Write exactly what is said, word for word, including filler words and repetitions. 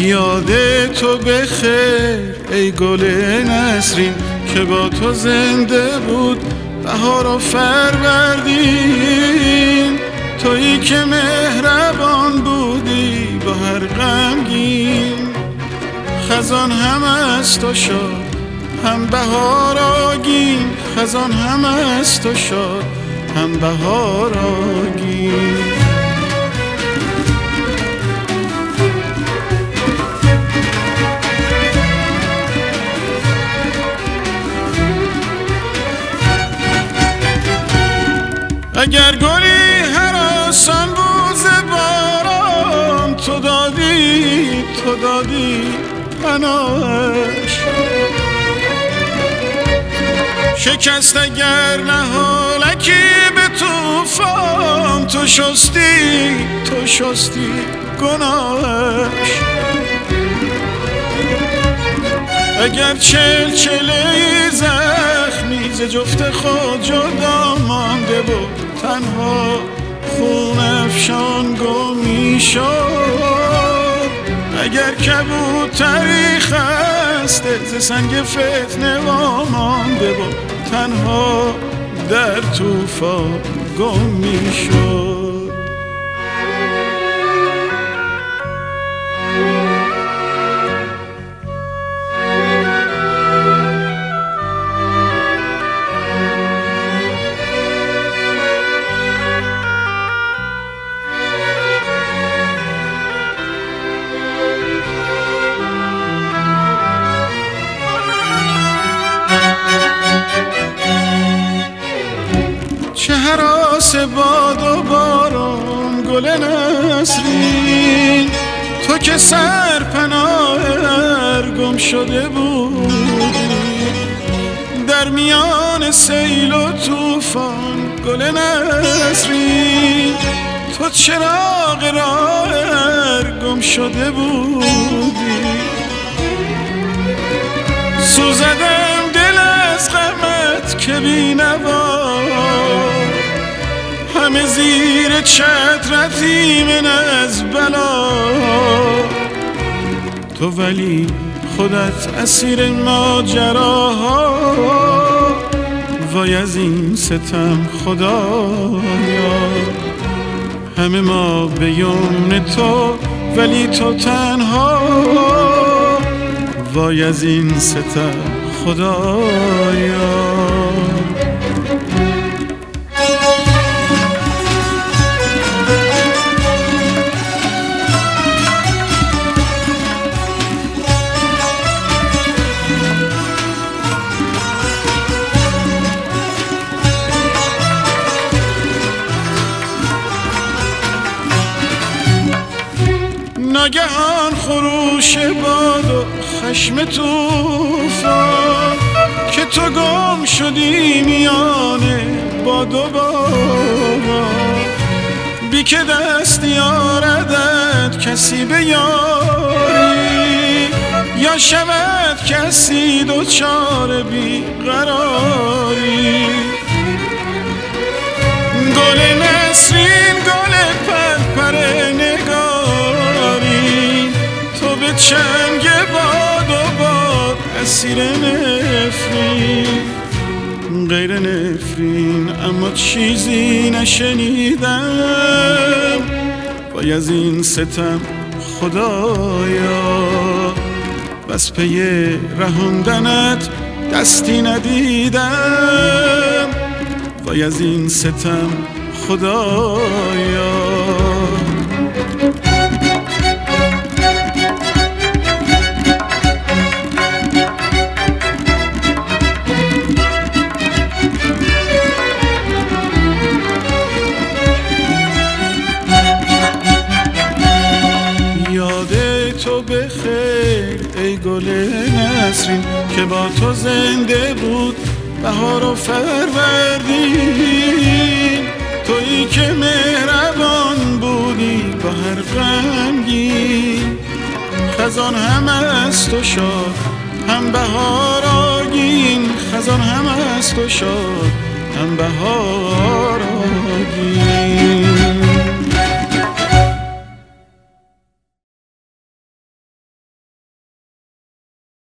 یاد تو بخیر ای گل نسرین که با تو زنده بود بهار و فروردین. تویی که مهربان بودی با هر غمگین، خزان هم از تو شاد هم بهار آگین، خزان هم از تو شاد هم بهار آگین. اگر گلی هراسان بود ز باران، تو دادی تو دادی پناهش. شکست اگر نهالکی به طوفان، تو شستی تو شستی گناهش. اگر چلچله زخمی ز جفت خود جدا مانده بود، تنها خون افشان گم میشد. اگر کبوتری خسته ز سنگ فتنه وامانده بود، تنها در طوفان گم میشد. چه هراس باد و باران گل نسرین، تو که سرپناه هر گم شده بودی. در میان سیل و طوفان گل نسرین، تو چراغ راه هر گم شده بودی. سوزدم دل از غمت که بی نوا، همه زیر چترت ایمن از بلا. تو ولی خودت اسیر ماجراها، وای از این ستم خدایا. همه ما به یمن تو ولی تو تنها، وای از این ستم خدایا. ناگهان خروش باد و خشم طوفان، که تو گم شدی میان باد و باران. بی که دست یاردت کسی به یاری، یا شود کسی دوچار بی قراری. گل نسرین گل پرپر نگاری، تو به چنگ باد و باد اسیر نفرین. غیر نفرین اما چیزی نشنیدم، وای از این ستم خدایا. بس پی رهاندنت دستی ندیدم، وای از این ستم خدایا. تو بخیر ای گل نسرین که با تو زنده بود بهار و فروردین. تویی که مهربان بودی با هر غمگین، خزان هم از تو شاد هم بهار آگین، خزان هم از تو شاد